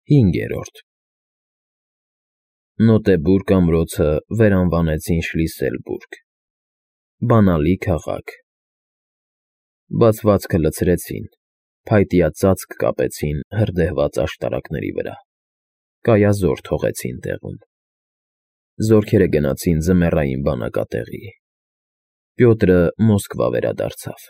5. Նոտեբուրգ ամրոցը վերանվանեցին Շլիսելբուրգ, բանալի քաղաք։ Բացվածքը լցրեցին, փայտյա ծածկ կապեցին հրդեհված աշտարակների վրա, կայազոր թողեցին տեղում։ Զորքերը գնացին ձմեռային բանակատեղի։ Պյոտրը Մոսկվա վերադարձավ։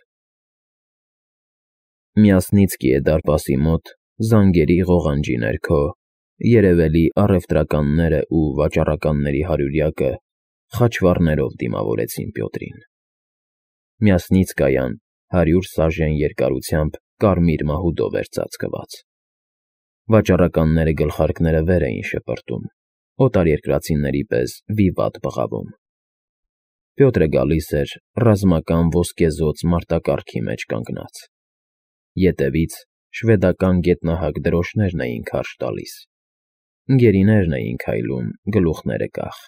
Միասնիցկի դարպասի մոտ, զանգերի ղողանջի ներքո, երևելի առևտրականները ու վաճառականների հարյուրյակը խաչվառներով դիմավորեցին Պյոտրին։ Միասնիցկայան 100 սաժեն երկարությամբ կարմիր մահուդով էր ծածկված։ Վաճառականները գլխարկները վեր էին շպրտում, օտարերկրացիների պես վիվատ բղավում։ Պյոտրը գալիս էր ռազմական ոսկեզօծ մարտակառքի մեջ կանգնած։ Ետևից շվեդական գետնահակ դրոշներն էին քարշ տալիս։ Գերիներն էին քայլում գլուխները կախ։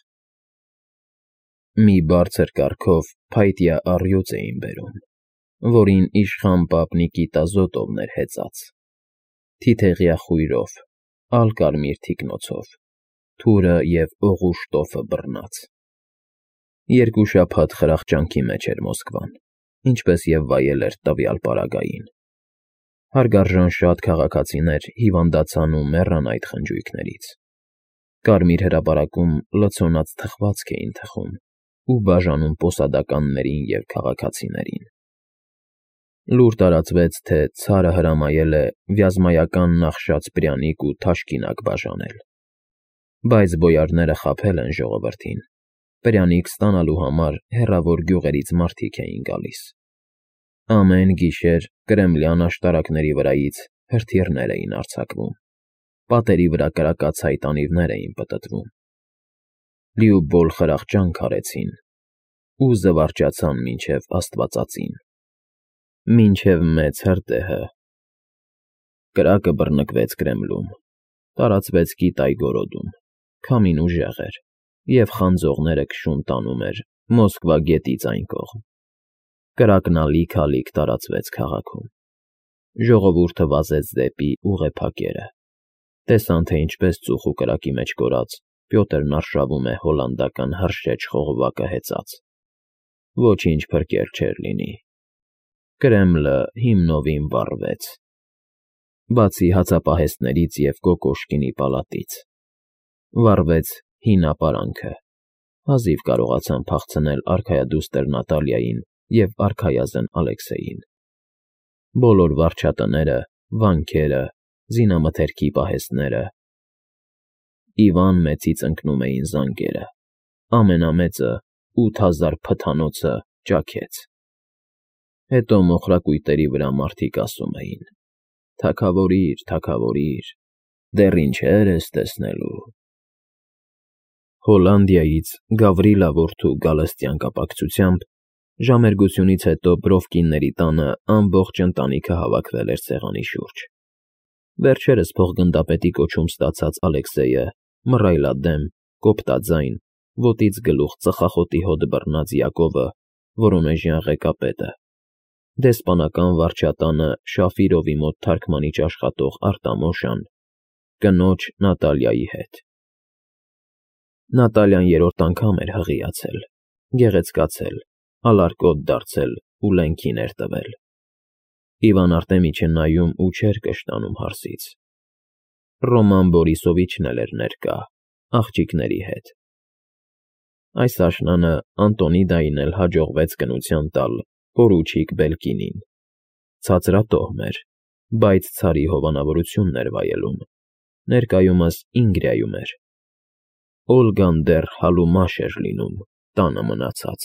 Մի բարձր կառքով փայտյա առյուծ էին բերում, որին իշխան պապ Նիկիտա Զոտովն էր հեծած, թիթեղյա խույրով, ալկարմիր թիկնոցով, թուրը և օղու շտոֆը բռնած։ 2 շաբաթ խրախճանքի մեջ էր Մոսկվան, ինչպես և վայել էր տվյալ պարագային։ Հարգարժան շատ քաղաքացիներ հիվանդացան ու մեռան այդ խնջույքներից։ Կարմիր հրապարակում լցոնած թխվածք էին թխում ու բաժանում պոսադականներին և քաղաքացիներին։ Լուր տարածվեց, թե ցարը հրամայել է վյազմայական նախշած պրյանիկ ու թաշկինակ բաժանել։ Բայց բոյարները խաբել են ժողովրդին, պրյանիկ ստանալու համար հեռավոր գյուղերից մարդիկ էին գալիս։ Ամեն գիշեր կրեմլյան աշտարակների վրայից հրթիռներ էին արձակվում, պատերի վրա կրակացայ տանիվներ էին պտտվում։ Լիուբոլ խրախճանք արեցին ու զվարճացան մինչև Աստվածածին, մինչև մեծ հրդեհը։ Կրակը բռնկվեց Կրեմլում, տարածվեց Կիտայ գորոդում, քամին ուժեղ էր, և խանձողները քշում տանում էր Մոսկվա գետից այն կողմ։ Կրակն ալիք-ալիք տարածվեց քաղաքում։ Ժողովուրդը վազեց դեպի ուղեփակերը։ Տեսան, թե ինչպես ծուխ ու կրակի մեջ կորած Պյոտրն արշավում է հոլանդական հրշեջ խողովակը հեծած։ Ոչինչ փրկել չէր լինի։ Կրեմլը հիմնովին վառվեց։ Բացի հացապահեստներից և Կոկոշկինի պալատից։ Վառվեց հին ապարանքը։ Հազիվ կարողացան փախցնել արքայադուստր Նատալիային և արքայազն Ալեքսեյին։ Բոլոր վարչատները, վանքերը, զինամթերքի պահեստները։ Իվան Մեծից ընկնում էին զանգերը, ամենամեծը 8000 փթանոցը ճաքեց։ Հետո մոխրակույտերի վրա մարդիկ ասում էին. «Թագավորիր, թագավորիր, դեռ ինչեր ես տեսնելու»։ Հոլանդիայից Գավրիլա որդու գալստյան կապակցությամբ ժամերգությունից հետո Բրովկինների տանը ամբողջ ընտանիքը հավաքվել էր սեղանի շուրջ։ Վերջերս փոխգնդապետի կոչում ստացած Ալեքսեյը, մռայլադեմ, կոպտաձայն, ոտից գլուխ ծխախոտի հոտ բռնած Յակովը, որոնեժյան ղեկապետը, դեսպանական վարչատանը Շաֆիրովի մոտ թարգմանիչ աշխատող Արտամոշան, կնոջ Նատալիայի հետ։ Նատալիան երրորդ անգամ էր հղիացել, գեղեցկացել, ալարկոտ դարձել ու լենքին էր տվել։ Իվան Արտեմիչը նայում ու չէր կշտանում հարսից։ Ռոման Բորիսովիչն էլ էր ներկա, աղջիկների հետ։ Այս աշնանը Անտոնիդային էլ հաջողվեց կնության տալ պորուչիկ Բելկինին։ Ցածրատոհմ էր, բայց ցարի հովանավորությունն էր վայելում, ներկայումս Ինգրիայում էր։ Օլգան դեռ հալումաշ էր լինում, տանը մնացած։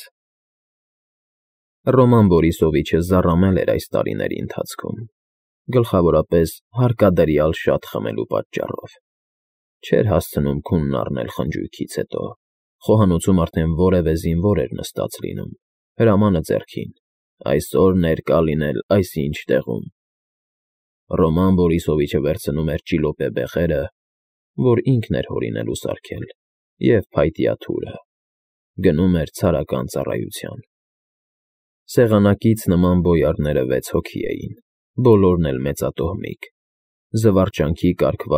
Ռոման Բորիսովիչը զառամել էր այս տարիների ընթացքում, գլխավորապես հարկադրյալ շատ խմելու պատճառով։ Չէր հասցնում քունն առնել խնջույքից հետո, խոհանոցում արդեն որևէ զինվոր էր նստած լինում, հրամանը ձեռքին, այսօր ներկա լինել այսինչ տեղում։ Ռոման Բորիսովիչը վերցնում էր ճիլոպե բեխերը, որ ինքն էր հորինել ու սարքել, և փայտյա թուրը, գնում էր ցարական ծառայության։ Սեղանակից նման բոյարները 6 հոգի էին, բոլորն էլ մեծատոհմիկ, զվարճանքի կարգված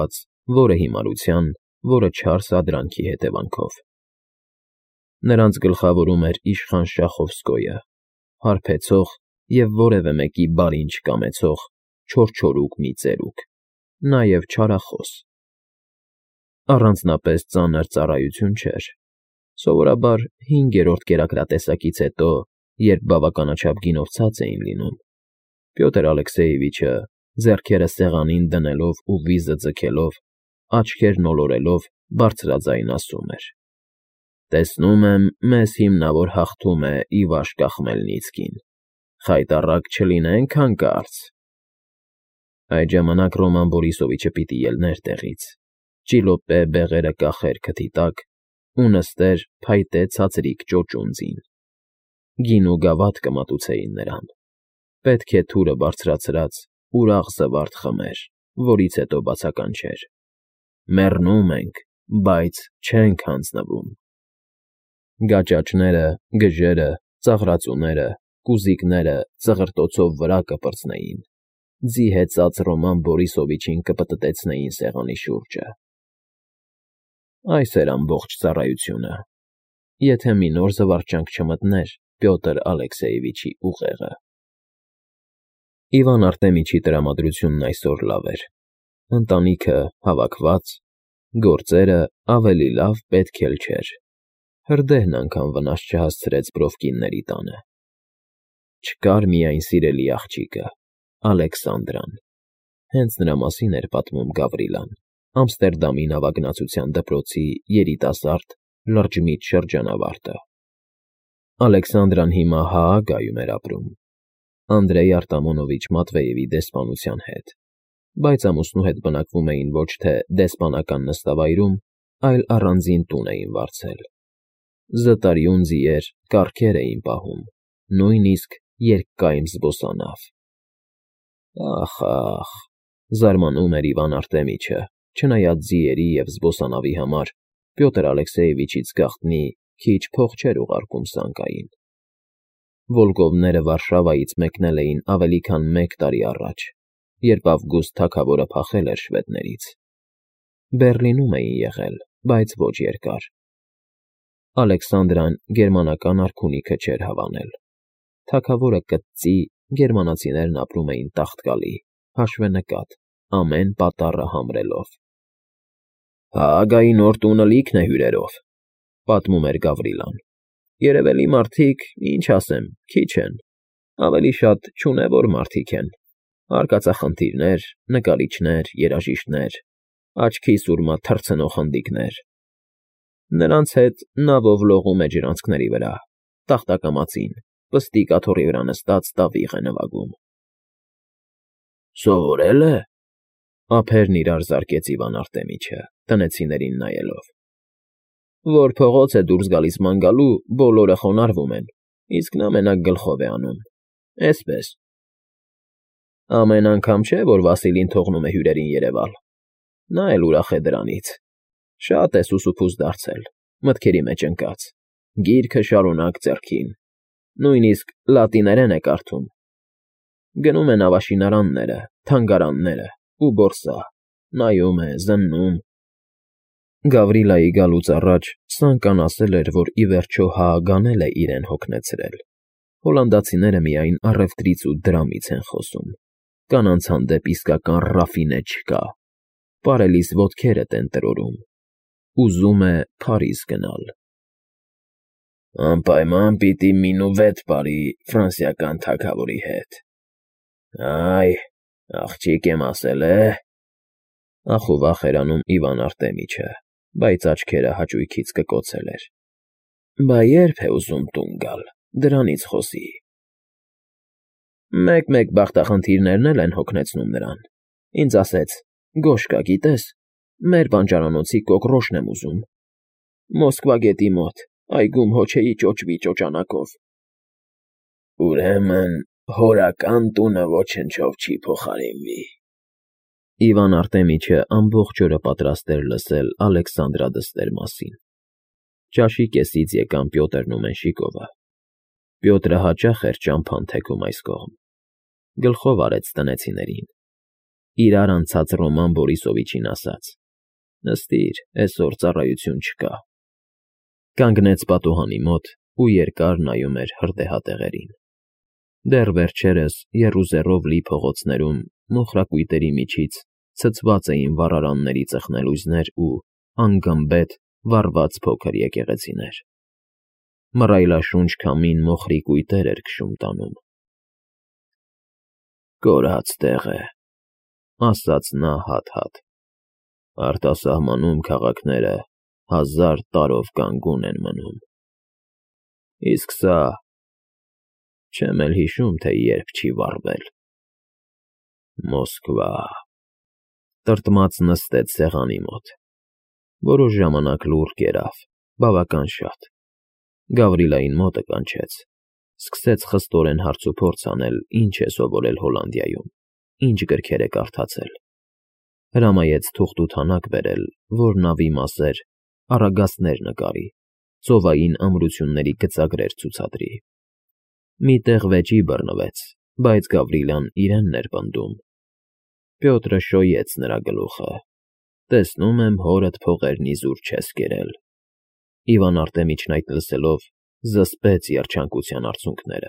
որը հիմարության, որը չար սադրանքի հետևանքով։ Նրանց գլխավորում էր իշխան Շախովսկոյը, հարբեցող և որևէ մեկի բարին չկամեցող չորչորուկ մի ծերուկ, նաև չարախոս։ Առանձնապես ծանր ծառայություն չէր։ Սովորաբար 5-րդ կերակրատեսակից հետո, երբ բավականաչափ գինով ցած էին լինում, Պյոտր Ալեքսեևիչը, ձեռքերը սեղանին դնելով ու վիզը ձգելով, աչքերն ոլորելով, բարձրաձայն ասում էր. «Տեսնում եմ, մեզ հիմնավոր հաղթում է Իվաշկա Խմելնիցկին, խայտառակ չլինենք հանկարծ»։ Այդ ժամանակ Ռոման Բորիսովիչը պիտի ելներ տեղից, ճիլոպե բեղերը կախեր քթի տակ ու նստեր փայտե ցածրիկ ճոճունձին։ Գին ու գավաթ կմատուցեին նրան, պետք է թուրը բարձրացրած, ուրախ զվարթ խմեր, որից հետո բացականչեր. «Մեռնում ենք, բայց չենք հանձնվում»։ Գաճաճները, գժերը, ծաղրածուները, կուզիկները ծղրտոցով վրա կպրծնեին, ձի հեծած Ռոման Բորիսովիչին կպտտեցնեին սեղանի շուրջը։ Այս էր ամբողջ ծառայությունը, եթե մի նոր զվարճանք չմտներ Պյոտր Ալեքսեևիչի ուղեղը։ Իվան Արտեմիչի տրամադրությունն այսօր լավ էր։ Ընտանիքը հավաքված, գործերը ավելի լավ պետք էլ չէր։ Հրդեհն անգամ վնաս չհասցրեց Բրովկինների տանը։ Չկար միայն սիրելի աղջիկը՝ Ալեքսանդրան։ Հենց նրա մասին էր պատմում Գավրիլան, Ամստերդամի նավագնացության դպրոցի երիտասարդ, լրջմիտ շրջանավարտը։ Ալեքսանդրան հիմա Հաագայում էր ապրում, Անդրեյ Արտամոնովիչ Մատվեևի դեսպանության հետ, բայց ամուսնու հետ բնակվում էին ոչ թե դեսպանական նստավայրում, այլ առանձին տուն էին վարձել։ Զտարյուն ձիեր, կառքեր էին պահում, նույնիսկ երկկայմ զբոսանավ։ Ախ, զարմանում էր Իվան Արտեմիչը, չնայած ձիերի և զբոսանավի համար Պյոտր Ալեքսեևիչից գաղտնի քիչ փող չէր ուղարկում Սանկային։ Վոլկովները Վարշավայից մեկնել էին ավելի քան 1 տարի առաջ, երբ Ավգուստ թագավորը փախել էր շվեդներից։ Բեռլինում էին եղել, բայց ոչ երկար։ Ալեքսանդրան գերմանական արքունիքը չէր հավանել։ Թագավորը կծծի, գերմանացիներն ապրում էին տաղտկալի, հաշվենկատ, ամեն պատառը համրելով։ «Հաագայի նոր տունը լիքն է հյուրերով», պատմում էր Գավրիլան։ «Երևելի մարդիկ, ինչ ասեմ, քիչ են, ավելի շատ չունևոր մարդիկ են, արկածախնդիրներ, նկարիչներ, երաժիշտներ, աչքի սուրմա թռցնող հնդիկներ։ Նրանց հետ նավով լողում է ջրանցքների վրա, տախտակամածին, պստիկ աթոռի վրա նստած տավիղ է նվագում»։ «Սովորե՞լ է», ափերն իրար զարկեց Իվան Արտեմիչը, տնեցիներին նայելով։ «Որ փողոց է դուրս գալիս ման գալու, բոլորը խոնարհվում են, իսկ նա մենակ գլխով է անում, էսպես։ Ամեն անգամ չէ, որ Վասիլին թողնում է հյուրերին երևալ, նա էլ ուրախ է դրանից։ Շատ է սուսուփուս դարձել, մտքերի մեջ ընկած, գիրքը շարունակ ձեռքին, նույնիսկ լատիներեն է կարդում։ Գնում է նավաշինարանները, թանգարանները ու բորսա, նայում է, զննում»։ Գավրիլայի գալուց առաջ Սանկան ասել էր, որ ի վերջո Հաագան էլ է իրեն հոգնեցրել։ Հոլանդացիները միայն առևտրից ու դրամից են խոսում, կանանց հանդեպ իսկական ռաֆինե չկա, պարելիս ոտքերդ են տրորում, ուզում է Փարիզ գնալ։ «Անպայման պիտի մինուվետ պարի ֆրանսիական թագավորի հետ։ Այ, աղջիկ եմ ասել է», ախուվախ էր անում Իվան Արտեմիչը, բայց աչքերը հաճույքից կկոցել էր։ «Բա ե՞րբ է ուզում տուն գալ, դրանից խոսի»։ «Մեկ-մեկ բախտախնդիրներն էլ են հոգնեցնում նրան։ Ինձ ասեց. «Գոշկա, գիտես, մեր բանջարանոցի կոկռոշն եմ ուզում։ Մոսկվա գետի մոտ, այգում հոչեի ճոճվի ճոճանակով»։ «Ուրեմն հորական տունը ոչնչով չի փոխարինվի»։ Իվան Արտեմիչը ամբողջ օրը պատրաստ էր լսել Ալեքսանդրադստեր մասին։ Ճաշի կեսից եկան Պյոտրն ու Մենշիկովը։ Պյոտրը հաճախ էր ճամփան թեքում այս կողմ։ Գլխով արեց տնեցիներին։ Իրար անցած Ռոման Բորիսովիչին ասաց. Նստիր, այսօր ծառայություն չկա։ Կանգնեց պատուհանի մոտ ու երկար նայում էր հրդեհատեղերին։ Դեռ վերջերս եռուզեռով լի փողոցներում մոխրակույտերի միջից ցցված էին վառարանների ծխնելույզներ ու անգմբեթ վառված փոքր եկեղեցիներ։ Մռայլաշունչ քամին մոխրի կույտեր էր քշում տանում։ «Կորած տեղ է», ասաց նա հատ-հատ։ «Արտասահմանում քաղաքները 1000 տարով կանգուն են մնում։ Իսկ սա… չեմ էլ հիշում, թե երբ չի վառվել։ Մոսկվա»։ Տրտմած նստեց սեղանի մոտ։ Որոշ ժամանակ լուռ կերավ, բավական շատ։ Գավրիլային մոտը կանչեց։ Սկսեց խստորեն հարցուփորձ անել, ինչ է սովորել Հոլանդիայում, ինչ գրքեր է կարդացել։ Հրամայեց թուղթ-ութանակ բերել, որ նավի մասեր, առագաստներ նկարի, ծովային ամրությունների գծագրեր ցուցադրի։ Մի տեղ վեճի բռնվեց, բայց Գավրիլյան իրենն էր պնդում։ Պյոտրը շոյեց նրա գլուխը։ Տեսնում եմ, հորդ փողերն իզուր չես կերել։ Իվան Արտեմիչն այդ լսելով զսպեց երջանկության արցունքները։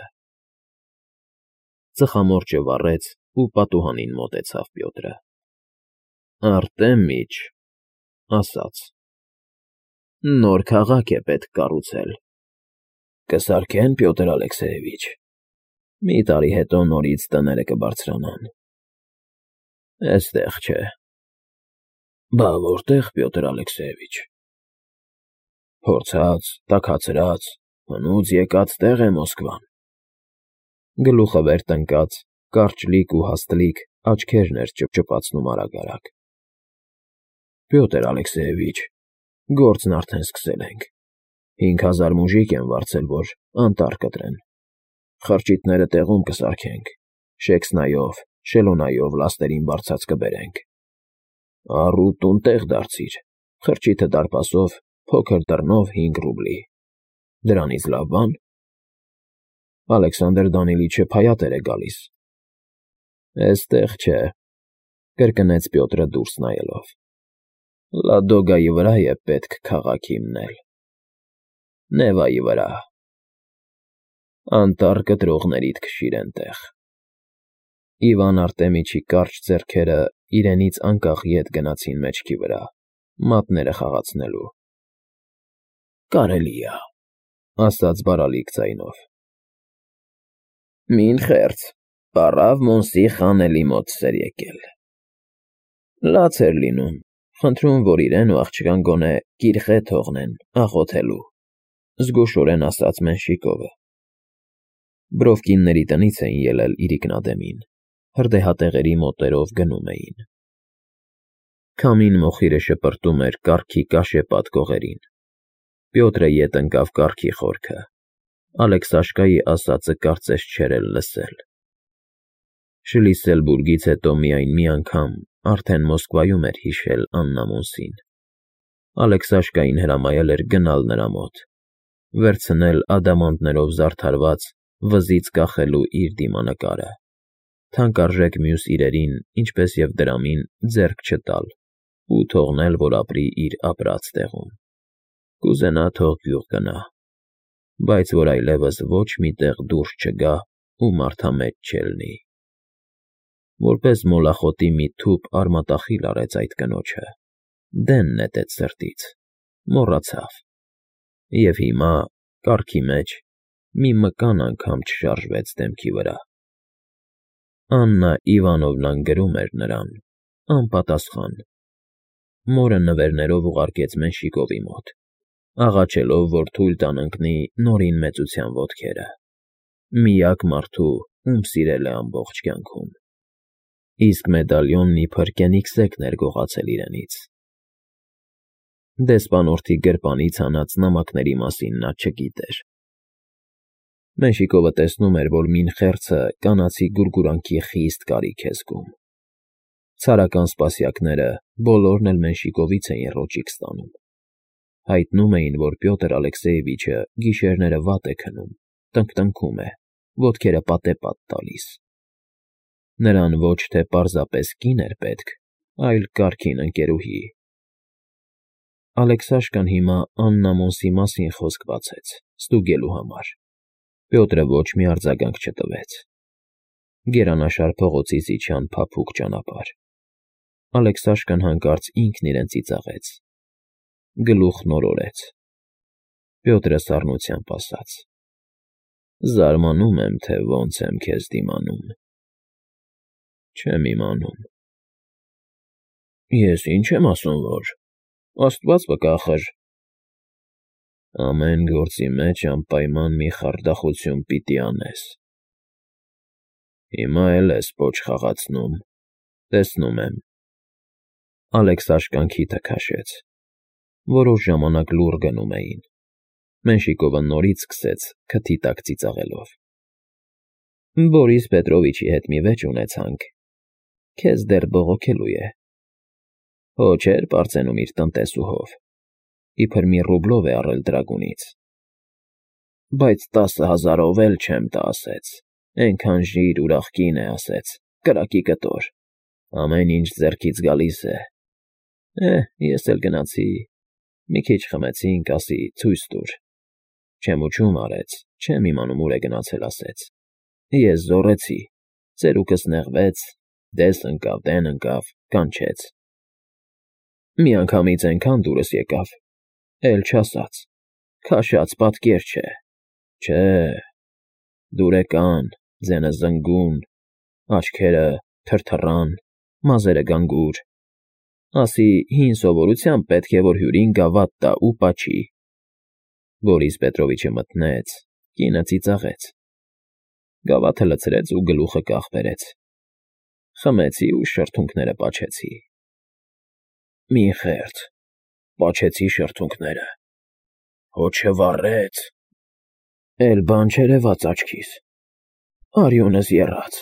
Ծխամորճը վառեց ու պատուհանին մոտեցավ Պյոտրը։ Արտեմիչ, ասաց. նոր քաղաք է պետք կառուցել։ Կսարքեն, Պյոտր Ալեքսեևիչ։ Մի տարի հետո նորից տները կբարձրանան։ Էստեղ չէ։ Բա որտեղ, Պյոտր Ալեքսեևիչ։ Փորձած, տաքացրած, հնուց եկած տեղ է Մոսկվան։ Գլուխը վեր տնկած, կարճլիկ ու հաստլիկ աչքերն էր ճպճպացնում արագ-արագ։ Պյոտր Ալեքսեևիչ, գործն արդեն սկսել ենք։ 5000 մուժիկ են վարձել, որ անտառ կտրեն։ Խրճիթները տեղում կսարքենք, շեքսնայով, շելոնայով լաստերին բարձած կբերենք։ Առու տուն տեղ դարձիր, խրճիթը դարպասով, փոքր դռնով 5 ռուբլի։ Դրանից լավ բան։ Ալեքսանդր Դանիլիչը փայատեր է գալիս։ Էստեղ չէ, կրկնեց Պյոտրը դուրս նայելով։ Լադոգայի վրա է պետք քաղաք հիմնել։ Նևայի վրա։ Անտառ կտրողներիդ քշիր էնտեղ։ Իվան Արտեմիչի կարճ ձեռքերը իրենից անկախ ետ գնացին մեջքի վրա, մատները խաղացնելու։ Կարելի է, ասաց բարալիկ ձայնով։ Մին խերց, պառավ Մոնսի խանելի մոտ սեր եկել։ Լաց էր լինում, խնդրում, որ իրեն ու աղջկան գոնե կիրխե թողնեն, աղոթելու, զգուշորեն ասաց Մենշիկովը։ Բրովկինների տնից էին ելել իրիկնադեմին, հրդեհատեղերի մոտերով գնում էին։ Քամին մոխիրը շպրտում էր կառքի կաշեպատ կողերին։ Պյոտրը ետ ընկավ կառքի խորքը։ Ալեքսաշկայի ասածը կարծես չէր էլ լսել։ Շլիսելբուրգից հետո միայն մի անգամ արդեն Մոսկվայում էր հիշել Աննա Մոնսին։ Ալեքսաշկային հրամայել էր գնալ նրա մոտ, վերցնել ադամանդներով զարդարված վզից կախելու իր դիմանկարը, թանկարժեք մյուս իրերին, ինչպես և դրամին, ձեռք չտալ ու թողնել, որ ապրի իր ապրած տեղում։ Կուզենա թող գյուղ գնա, բայց որ այլևս ոչ մի տեղ դուրս չգա ու մարդամետ չելնի։ Որպես մոլախոտի մի թուփ արմատախիլ արեց այդ կնոջը, դեն նետեց սրտից, մոռացավ։ Եվ հիմա, կառքի մեջ, մի մկան անգամ չշարժվեց դեմքի վրա։ Աննա Իվանովնան գրում էր նրան, անպատասխան։ Մորը նվերներով ուղարկեց Մենշիկովի մոտ, աղաչելով, որ թույլ տան ընկնի նորին մեծության ոտքերը, միակ մարդու, ում սիրել է ամբողջ կյանքում։ Իսկ մեդալյոնն իբր կենիքսեկն էր գողացել իրենից։ Դեսպանորդի գրպանից հանած նամակների մասին նա չգիտեր։ Մենշիկովը տեսնում էր, որ մին խերցը կանացի գուրգուրանքի խիստ կարիք է զգում։ Ցարական սպասյակները բոլորն էլ Մենշիկովից էին ռոճիկ ստանում։ Հայտնում էին, որ Պյոտր Ալեքսեևիչը գիշերները վատ է քնում, տնկտնքում է, ոտքերը պատեպատ տալիս։ Նրան ոչ թե պարզապես կին էր պետք, այլ կարգին ընկերուհի։ Ալեքսաշկան հիմա Աննամոնսի մասին խոսք բացեց, ստուգելու համար։ Պյոտրը ոչ մի արձագանք չտվեց։ Գերանաշար փողոցից իջան փափուկ ճանապարհ։ Ալեքսաշկան հանկարծ ինքն իրեն ծիծաղեց։ Գլուխն օրորեց։ Պյոտրը սառնությամբ ասաց. «Զարմանում եմ, թե ոնց եմ քեզ դիմանում»։ «Չեմ իմանում»։ «Ես ինչ եմ ասում, որ… Աստված վկա խր»։ «Ամեն գործի մեջ անպայման մի խարդախություն պիտի անես։ Հիմա էլ ես պոչ խաղացնում, տեսնում եմ»։ Ալեքսաշկան քիթը քաշեց։ Որոշ ժամանակ լուռ գնում էին։ Մենշիկովը նորից սկսեց քթի տակ ծիծաղելով. «Բորիս Պետրովիչի հետ մի վեճ ունեցանք, քեզ դեռ բողոքելու է։ Հո չէր պարծենում իր տնտեսուհով, իբր մի ռուբլով է առել դրագունից։ Բայց 10,000-ով էլ չեմ տա, ասեց, էնքան ժիր ուրախ կին է, ասեց, կրակի կտոր, ամեն ինչ ձեռքից գալիս է։ Ես էլ գնացի, մի քիչ խմեցինք, ասի ցույց տուր։ Չեմուչում արեց, չեմ իմանում ուր է գնացել, ասեց։ Ես զոռեցի, ծերուկս նեղվեց, դես ընկավ, դեն ընկավ, կանչեց։ Միանգամից այնքան դուրս եկավ, էլ չասած, քաշած պատկեր չէ։ Չէ, դուրեկան, ձենը զնգուն, աչքերը թրթռան, մազերը գանգուր։ Ասի հին սովորությամբ պետք է, որ հյուրին գավաթ տա ու պաչի։ Բորիս Պետրովիչը մտնեց, կինը ծիծաղեց։ Գավաթը լցրեց ու գլուխը կախ բերեց։ Խմեցի ու շրթունքները պաչեցի։ Մի խեղճ, պաչեցի շրթունքները։ Հո չվառեց։ Էլ բան չերևաց աչքիս։ Արյունս եռաց։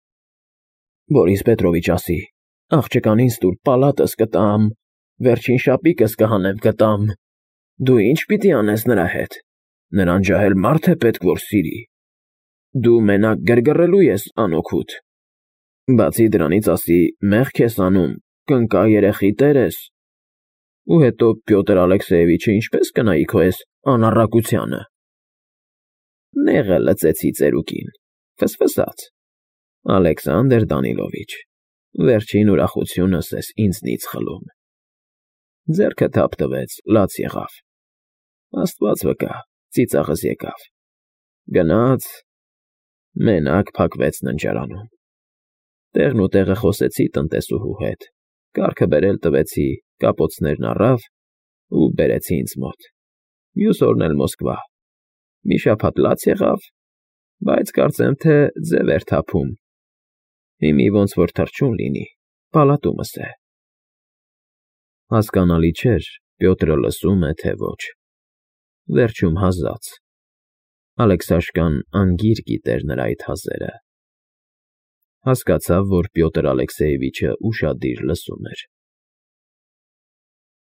Բորիս Պետրովիչ ասի, աղջկանին ստուր պալատս կտամ, վերջին շապիկս կհանեմ կտամ։ Դու ինչ պիտի անես նրա հետ։ Նրան ջահել մարդ է պետք, որ սիրի։ Դու մենակ գրգռելու ես անօգուտ։ Բացի դրանից ասի, մեղք ես անում, կնկա երեխի տեր ես։ Ու հետո Պյոտր Ալեքսեևիչը ինչպես կնայի քո էս անառակությանը։ Նեղը լծեցի ծերուկին, ֆսֆսաց։ Ալեքսանդր Դանիլովիչ, վերջին ուրախությունս ես ինձնից խլում։ Ձեռքը թափ տվեց, լաց եղավ։ Աստված վկա, ծիծաղս եկավ։ Գնաց, մենակ փակվեց ննջարանում։ Տեղն ու տեղը խոսեցի տնտեսուհու հետ, կարգը բերել տվեցի, կապոցներն առավ ու բերեցի ինձ մոտ։ Մյուս օրն էլ Մոսկվա։ Մի շաբաթ լաց եղավ, բայց կարծեմ, թե ձև էր թափում։ Հիմի ոնց որ թռչուն լինի, պալատումս է։ Հասկանալի չէր, Պյոտրը լսում է, թե ոչ։ Վերջում հազաց։ Ալեքսաշկան անգիր գիտեր նրա այդ հազերը։ Հասկացավ, որ Պյոտր Ալեքսեևիչը ուշադիր լսում էր։